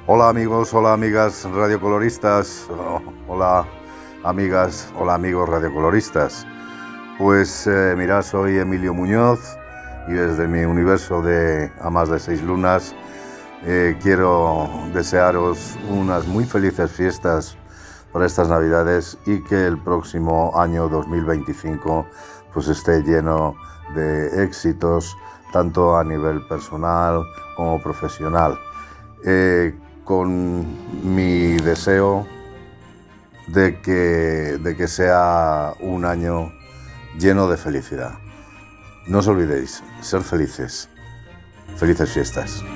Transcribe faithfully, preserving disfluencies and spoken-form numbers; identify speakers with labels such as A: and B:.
A: Hola amigos, hola amigas radiocoloristas, oh, hola amigas, hola amigos radiocoloristas. Pues eh, mirad, soy Emilio Muñoz y desde mi universo de A Más de Seis Lunas eh, quiero desearos unas muy felices fiestas por estas Navidades y que el próximo año dos mil veinticinco pues esté lleno de éxitos tanto a nivel personal como profesional. Eh, con mi deseo de que, de que sea un año lleno de felicidad. No os olvidéis, ser felices. Felices fiestas.